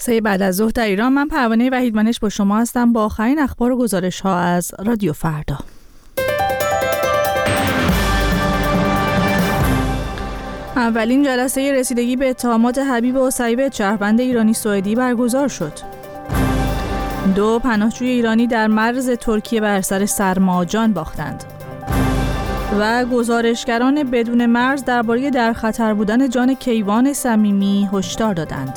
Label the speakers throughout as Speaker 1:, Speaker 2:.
Speaker 1: سه بعد از ظهر در ایران. من پروانه وحیدمنش با شما هستم با آخرین اخبار و گزارش ها از رادیو فردا. اولین جلسه رسیدگی به اتهامات حبیب اسیبت شهروند ایرانی سوئدی برگزار شد. 2 پناهجوی ایرانی در مرز ترکیه بر سر سرماجان باختند. و گزارشگران بدون مرز درباره در خطر بودن جان کیوان صمیمی هشدار دادند.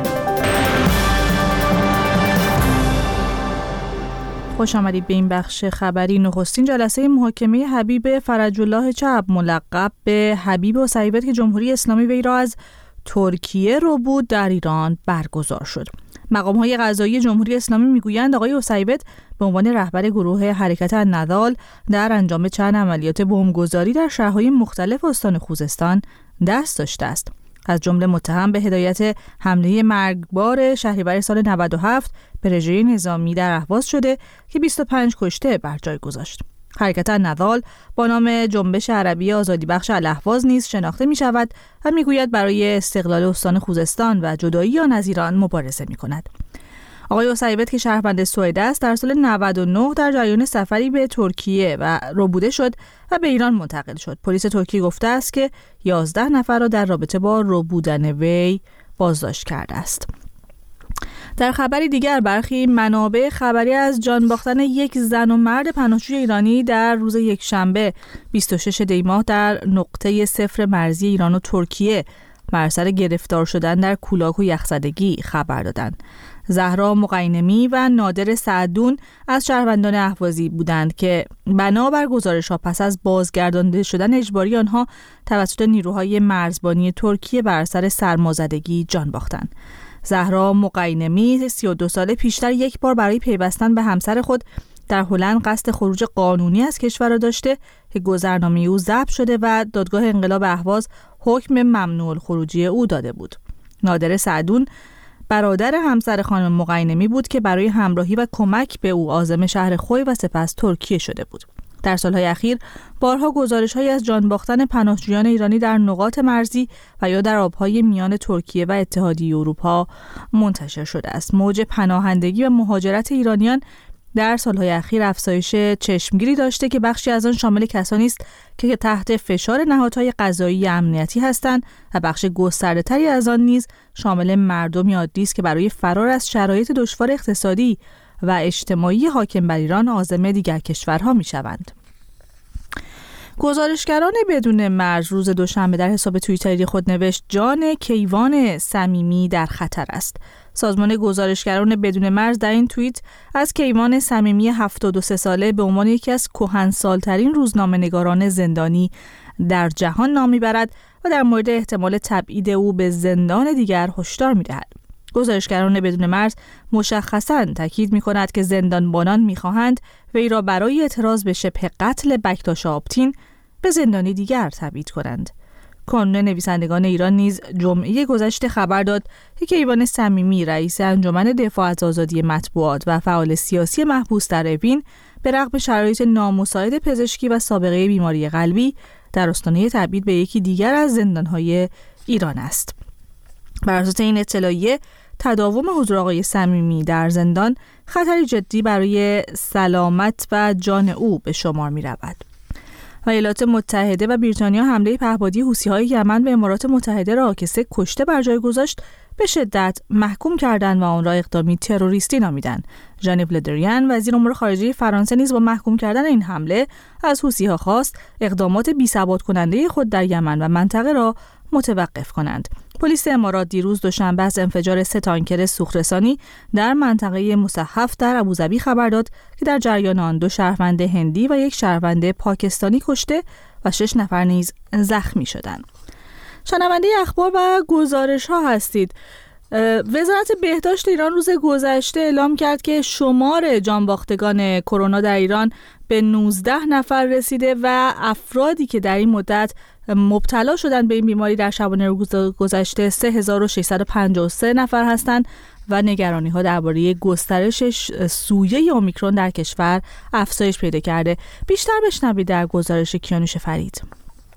Speaker 1: خوش آمدید به این بخش خبری. نخستین جلسه محاکمه حبیب فرج الله چبع ملقب به حبیب اسیبت که جمهوری اسلامی وی را از ترکیه رو بود در ایران برگزار شد. مقام‌های قضایی جمهوری اسلامی میگویند آقای اسیبت به عنوان رهبر گروه حرکت النضال در انجام چند عملیات بمبگذاری در شهرهای مختلف استان خوزستان دست داشته است. از جمله متهم به هدایت حمله مرگبار شهریور سال 97 به رژه نظامی در اهواز شده که 25 کشته بر جای گذاشت. حرکت النضال با نام جنبش عربی آزادی بخش الاهواز نیز شناخته می شود و می گوید برای استقلال استان خوزستان و جدایی آن از ایران مبارزه می کند. آقای اسیبت که شهروند سوئد است در سال 99 در جریان سفری به ترکیه و ربوده شد و به ایران منتقل شد. پلیس ترکیه گفته است که 11 نفر را در رابطه با ربودن وی بازداشت کرده است. در خبری دیگر برخی منابع خبری از جان باختن یک زن و مرد پناهجوی ایرانی در روز یکشنبه 26 دی ماه در نقطه صفر مرزی ایران و ترکیه بر اثر گرفتار شدن در کولاک و یخزدگی خبر دادند. زهرا مقینمی و نادر سعدون از شهروندان اهوازی بودند که بنابر گزارش‌ها پس از بازگردانده شدن اجباری آنها توسط نیروهای مرزبانی ترکیه بر اثر سرمازدگی جان باختند. زهرا مقینمی 32 ساله پیشتر یک بار برای پیوستن به همسر خود در هلند قصد خروج قانونی از کشور را داشته که گذرنامه او ضبط شده و دادگاه انقلاب اهواز حکم ممنوع الخروجی او داده بود. نادر سعدون برادر همسر خانم مقینمی بود که برای همراهی و کمک به او عازم شهر خوی و سپس ترکیه شده بود. در سالهای اخیر بارها گزارش‌هایی از جان باختن پناهجویان ایرانی در نقاط مرزی و یا در آبهای میان ترکیه و اتحادیه اروپا منتشر شده است. موج پناهندگی و مهاجرت ایرانیان در سالهای اخیر افزایش چشمگیری داشته که بخشی از آن شامل کسانی است که تحت فشار نهادهای قضایی امنیتی هستند و بخش گسترده‌تری از آن نیز شامل مردمی عادی است که برای فرار از شرایط دشوار اقتصادی و اجتماعی حاکم بر ایران عازم دیگر کشورها می‌شوند. گزارشگران بدون مرز روز دوشنبه در حساب توییتری خود نوشت جان کیوان صمیمی در خطر است. سازمان گزارشگران بدون مرز در این توییت از کیوان صمیمی 73 ساله به عنوان یکی از کهنسال‌ترین روزنامه‌نگاران زندانی در جهان نام می‌برد و در مورد احتمال تبعید او به زندان دیگر هشدار می‌دهد. گزارشگران بدون مرز مشخصاً تاکید می‌کند که زندانبانان می‌خواهند وی را برای اعتراض به شبه قتل بکتاش آبتین به زندانی دیگر تبعید کنند. کانون نویسندگان ایران نیز جمعه گذشته خبر داد که کیوان صمیمی رئیس انجمن دفاع از آزادی مطبوعات و فعال سیاسی محبوس در اوین به رغم شرایط نامساعد پزشکی و سابقه بیماری قلبی در آستانه تبعید به یکی دیگر از زندان‌های ایران است. بر اساس این اطلاعیه تداوم حضور آقای صمیمی در زندان خطری جدی برای سلامت و جان او به شمار می رود. و ایالات متحده و بریتانیا حمله پهپادی حوثی‌های یمن به امارات متحده را که 3 کشته بر جای گذاشت به شدت محکوم کردند و آن را اقدامی تروریستی نامیدند. ژان ل دریان وزیر امور خارجه فرانسه نیز با محکوم کردن این حمله از حوثی‌ها خواست اقدامات بی‌ثبات کننده خود در یمن و منطقه را متوقف کنند. پلیس امارات دیروز دوشنبه از انفجار 3 تانکر سوخترسانی در منطقه مصحف در ابوظبی خبر داد که در جریان آن 2 شهروند هندی و 1 شهروند پاکستانی کشته و 6 نفر نیز زخمی شدند. شنونده اخبار و گزارش ها هستید. وزارت بهداشت ایران روز گذشته اعلام کرد که شمار جانباختگان کرونا در ایران به 19 نفر رسیده و افرادی که در این مدت مبتلا شدن به این بیماری در شبانه روز گذشته 3653 نفر هستند و نگرانی ها درباره گسترش سویه اومیکرون در کشور افزایش پیدا کرده. بیشتر بشنوید در گزارش کیانوش فرید.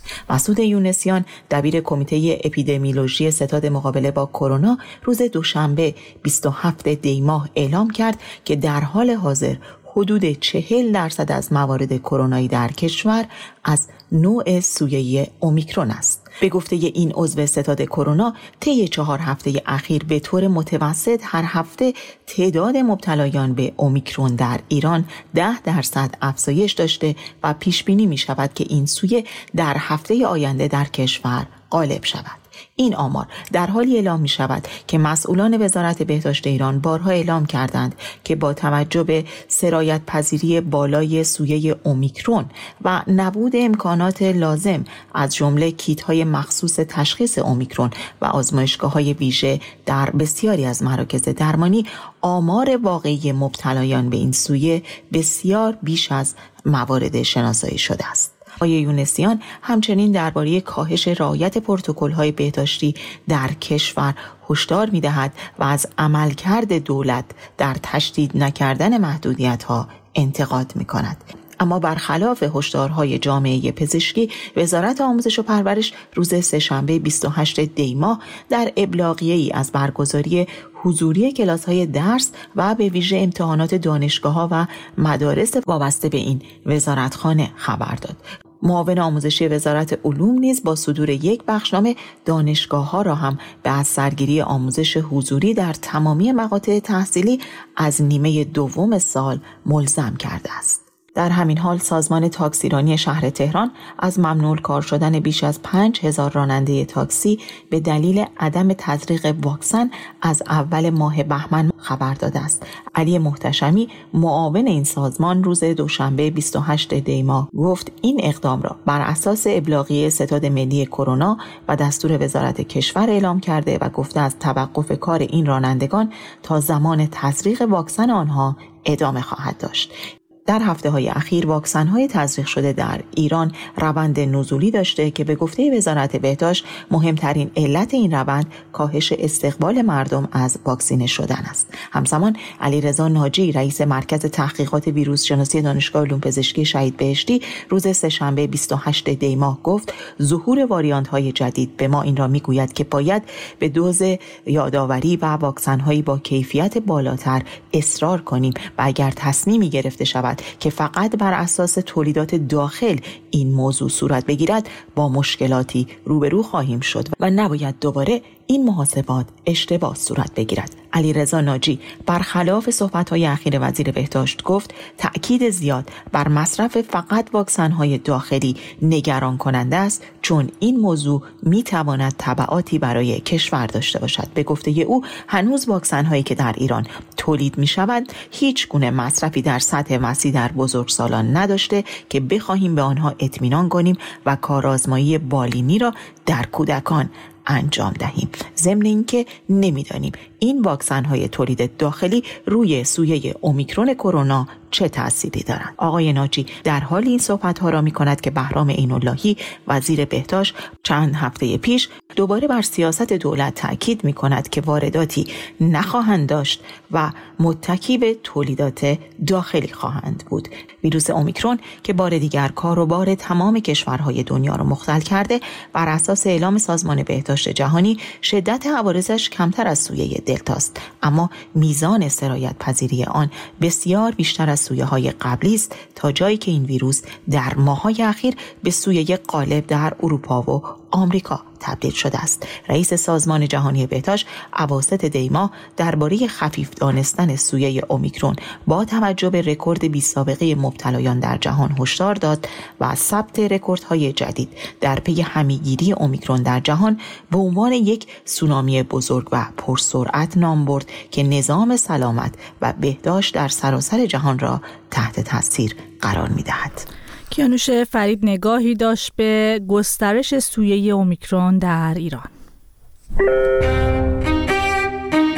Speaker 2: مسعود یونسیان دبیر کمیته اپیدمیولوژی ستاد مقابله با کرونا روز دوشنبه 27 دی ماه اعلام کرد که در حال حاضر حدود 40% از موارد کرونایی در کشور از نوع سویه اومیکرون است. به گفته این عضو ستاد کرونا، طی 4 هفته اخیر به طور متوسط هر هفته تعداد مبتلایان به اومیکرون در ایران 10% افزایش داشته و پیش بینی می شود که این سویه در هفته آینده در کشور غالب شود. این آمار در حالی اعلام می شود که مسئولان وزارت بهداشت ایران بارها اعلام کردند که با توجه به سرایت پذیری بالای سویه اومیکرون و نبود امکانات لازم از جمله کیت های مخصوص تشخیص اومیکرون و آزمایشگاه های ویژه در بسیاری از مراکز درمانی، آمار واقعی مبتلایان به این سویه بسیار بیش از موارد شناسایی شده است. آقای یونسیان همچنین درباره کاهش رعایت پروتکل‌های بهداشتی در کشور هشدار می‌دهد و از عملکرد دولت در تشدید نکردن محدودیت‌ها انتقاد می‌کند. اما برخلاف هشدارهای جامعه پزشکی، وزارت آموزش و پرورش روز سه‌شنبه 28 دی ماه در ابلاغیه‌ای از برگزاری حضوری کلاس‌های درس و به ویژه امتحانات دانشگاه‌ها و مدارس وابسته به این وزارتخانه خبر داد. معاون آموزشی وزارت علوم نیز با صدور یک بخشنامه دانشگاه‌ها را هم به از سرگیری آموزش حضوری در تمامی مقاطع تحصیلی از نیمه دوم سال ملزم کرده است. در همین حال سازمان تاکسیرانی شهر تهران از ممنوع کار شدن بیش از 5000 راننده تاکسی به دلیل عدم تزریق واکسن از اول ماه بهمن خبر داده است. علی محتشمی معاون این سازمان روز دوشنبه 28 دی ماه گفت این اقدام را بر اساس ابلاغیه ستاد ملی کرونا و دستور وزارت کشور اعلام کرده و گفته از توقف کار این رانندگان تا زمان تزریق واکسن آنها ادامه خواهد داشت. در هفته‌های اخیر واکسن‌های تزریق شده در ایران روند نزولی داشته که به گفته وزارت بهداشت مهمترین علت این روند کاهش استقبال مردم از واکسینه شدن است. همزمان علیرضا ناجی رئیس مرکز تحقیقات ویروس شناسی دانشگاه علوم پزشکی شهید بهشتی روز سه‌شنبه 28 دی ماه گفت ظهور واریانت‌های جدید به ما این را می‌گوید که باید به دوز یادآوری و واکسن‌هایی با کیفیت بالاتر اصرار کنیم و اگر تصمیمی گرفته شود که فقط بر اساس تولیدات داخل این موضوع صورت بگیرد با مشکلاتی روبرو خواهیم شد و نباید دوباره این محاسبات اشتباه صورت بگیرد. علیرضا ناجی برخلاف صحبت‌های اخیر وزیر بهداشت گفت تأکید زیاد بر مصرف فقط واکسن‌های داخلی نگران کننده است چون این موضوع می‌تواند تبعاتی برای کشور داشته باشد. به گفته او هنوز واکسن‌هایی که در ایران تولید می‌شود هیچ گونه مصرفی در سطح وسیع در بزرگسالان نداشته که بخواهیم به آنها اطمینان کنیم و کارآزمایی بالینی را در کودکان انجام دهیم. ضمن اینکه نمیدانیم این واکسن‌های تولید داخلی روی سویه اومیکرون کرونا چه تأثیری دارند. آقای ناجی در حال این صحبت‌ها را می‌کند که بهرام عین‌اللهی وزیر بهداشت چند هفته پیش دوباره بر سیاست دولت تأکید می‌کند که وارداتی نخواهند داشت و متکی به تولیدات داخلی خواهند بود. ویروس اومیکرون که بار دیگر کاروبار تمام کشورهای دنیا را مختل کرده، بر اساس اعلام سازمان بهداشت جهانی شدت عوارضش کمتر از سویه دلتاست، اما میزان سرایت پذیری آن بسیار بیشتر از سویه های قبلی است تا جایی که این ویروس در ماه‌های اخیر به سویه غالب در اروپا و آمریکا تبدیل شده است. رئیس سازمان جهانی بهداشت اواسط دی ماه درباره خفیف دانستن سویه اومیکرون با توجه به رکورد بی‌سابقه مبتلایان در جهان هشدار داد و ثبت رکوردهای جدید در پی همیگیری اومیکرون در جهان به عنوان یک سونامی بزرگ و پرسرعت نام برد که نظام سلامت و بهداشت در سراسر جهان را تحت تاثیر قرار می‌دهد.
Speaker 1: کیانوش فرید نگاهی داشت به گسترش سویه اومیکرون در ایران.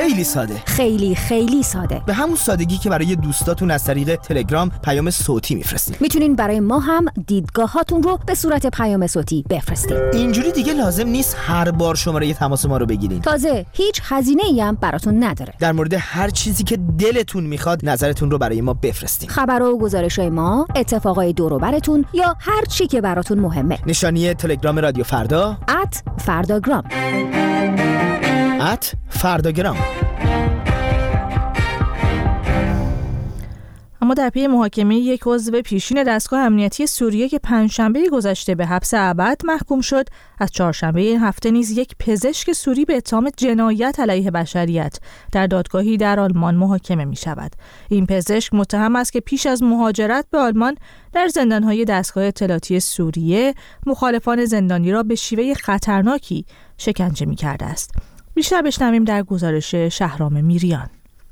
Speaker 3: خیلی ساده.
Speaker 4: خیلی خیلی ساده.
Speaker 3: به همون سادگی که برای دوستاتون از طریق تلگرام پیام صوتی میفرستید.
Speaker 4: میتونین برای ما هم دیدگاهاتون رو به صورت پیام صوتی بفرستید.
Speaker 3: اینجوری دیگه لازم نیست هر بار شماره تماس ما رو بگیرین.
Speaker 4: تازه هیچ هزینه‌ای هم براتون نداره.
Speaker 3: در مورد هر چیزی که دلتون میخواد نظرتون رو برای ما بفرستین.
Speaker 4: خبر و گزارش‌های ما، اتفاقای دور و براتون یا هر چی که براتون مهمه.
Speaker 3: نشانی تلگرام رادیو فردا
Speaker 4: @فرداگرام.
Speaker 3: @فرداگرام.
Speaker 1: اما در پی محاکمه یک عضو پیشین دستگاه امنیتی سوریه که پنجشنبه گذشته به حبس ابد محکوم شد، از چهارشنبه این هفته نیز یک پزشک سوری به اتهام جنایت علیه بشریت در دادگاهی در آلمان محاکمه می شود. این پزشک متهم است که پیش از مهاجرت به آلمان در زندانهای دستگاه اطلاعاتی سوریه مخالفان زندانی را به شیوه خطرناکی شکنجه می کرده است. بیشتر بشنویم در گزارش شهرام میریان.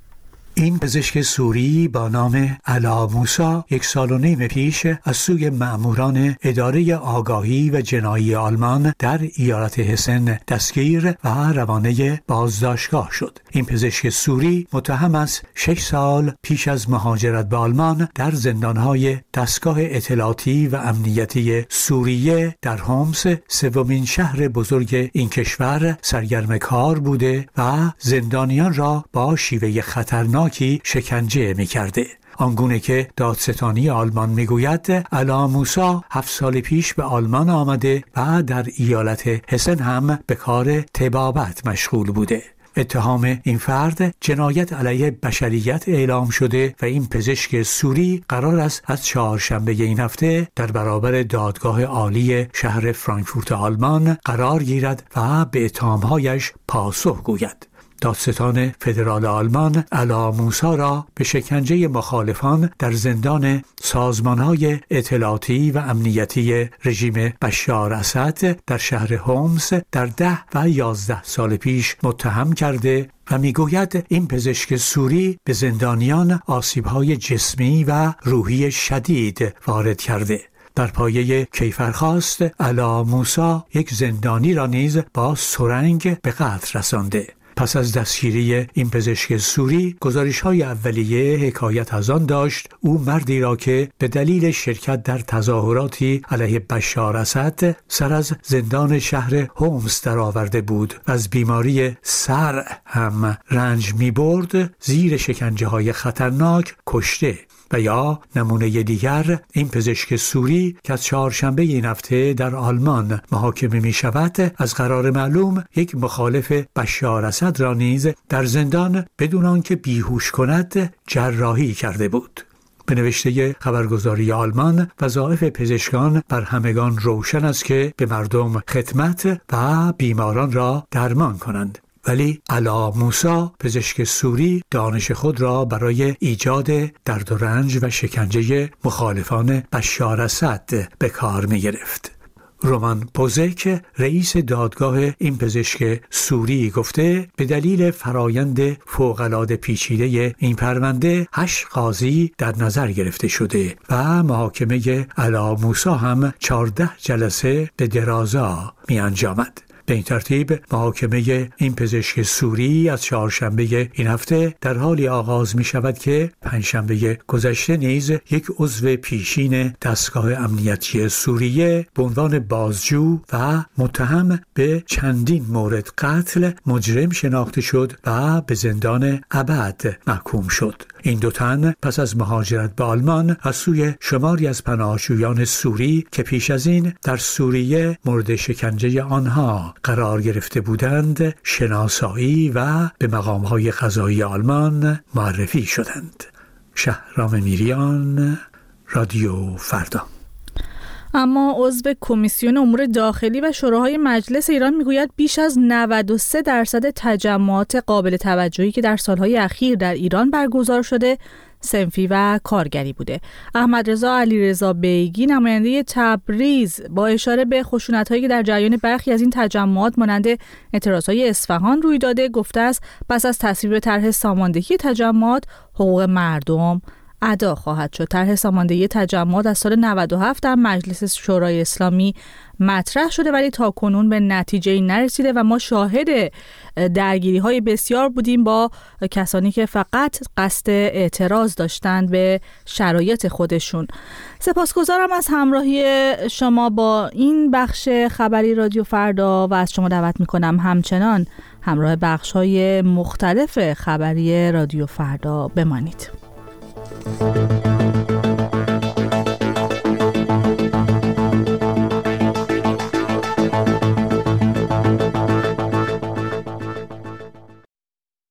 Speaker 5: این پزشک سوری با نام علا موسی 1.5 سال پیش از سوی مأموران اداره آگاهی و جنایی آلمان در ایالت هسن دستگیر و روانه بازداشتگاه شد. این پزشک سوری متهم است 6 سال پیش از مهاجرت به آلمان در زندانهای دستگاه اطلاعاتی و امنیتی سوریه در هومس، سومین شهر بزرگ این کشور، سرگرم کار بوده و زندانیان را با شیوه خطرناک شکنجه می‌کرده. آنگونه که دادستانی آلمان میگوید علا موسی 7 سال پیش به آلمان آمده و در ایالت هسن هم به کار طبابت مشغول بوده. اتهام این فرد جنایت علیه بشریت اعلام شده و این پزشک سوری قرار است از چهارشنبه این هفته در برابر دادگاه عالی شهر فرانکفورت آلمان قرار گیرد و به اتهامهایش پاسخ گوید. دادستان فدرال آلمان علا موسی را به شکنجه مخالفان در زندان سازمان‌های اطلاعاتی و امنیتی رژیم بشار اسد در شهر هومس در 10 و 11 سال پیش متهم کرده و میگوید این پزشک سوری به زندانیان آسیب‌های جسمی و روحی شدید وارد کرده. در پایه کیفرخواست علا موسی یک زندانی را نیز با سرنگ به قتل رسانده. پس از دستگیری این پزشک سوری، گزارش‌های اولیه حکایت از آن داشت او مردی را که به دلیل شرکت در تظاهراتی علیه بشار اسد سر از زندان شهر هومس درآورده بود و از بیماری صرع هم رنج می‌برد، زیر شکنجه‌های خطرناک کشته. و یا نمونه دیگر این پزشک سوری که از چهارشنبه این هفته در آلمان محاکمه می شود از قرار معلوم یک مخالف بشار اسد را نیز در زندان بدون آنکه بیهوش کند جراحی کرده بود. به نوشته خبرگزاری آلمان وظایف پزشکان بر همگان روشن است که به مردم خدمت و بیماران را درمان کنند. ولی علا موسی پزشک سوری دانش خود را برای ایجاد درد و رنج و شکنجه مخالفان بشار اسد به کار می گرفت. رومان پوزک رئیس دادگاه این پزشک سوری گفته به دلیل فرایند فوق‌العاده پیچیده این پرونده 8 قاضی در نظر گرفته شده و محاکمه علا موسی هم 14 جلسه به درازا می انجامد. به این ترتیب محاکمه این پزشک سوری از چهارشنبه این هفته در حالی آغاز می شود که پنجشنبه گذشته نیز یک عضو پیشین دستگاه امنیتی سوریه به عنوان بازجو و متهم به چندین مورد قتل مجرم شناخته شد و به زندان ابد محکوم شد. این دو تن پس از مهاجرت به آلمان از سوی شماری از پناهجویان سوری که پیش از این در سوریه مورد شکنجه آنها قرار گرفته بودند شناسایی و به مقام‌های قضایی آلمان معرفی شدند. شهرام میریان، رادیو فردا.
Speaker 1: اما عضو کمیسیون امور داخلی و شوراهای مجلس ایران میگوید بیش از 93% تجمعات قابل توجهی که در سالهای اخیر در ایران برگزار شده صنفی و کارگری بوده. احمد رضا علیرضا بیگی نماینده تبریز با اشاره به خشونت‌هایی که در جریان برخی از این تجمعات مانند اعتراضهای اصفهان روی داده گفته است پس از تصویب طرح ساماندهی تجمعات حقوق مردم ادا خواهد شد. طرح ساماندهی تجمعات از سال 97 در مجلس شورای اسلامی مطرح شده ولی تا کنون به نتیجه‌ای نرسیده و ما شاهد درگیری‌های بسیار بودیم با کسانی که فقط قصد اعتراض داشتند به شرایط خودشون. سپاسگزارم از همراهی شما با این بخش خبری رادیو فردا و از شما دعوت می‌کنم همچنان همراه بخش‌های مختلف خبری رادیو فردا بمانید.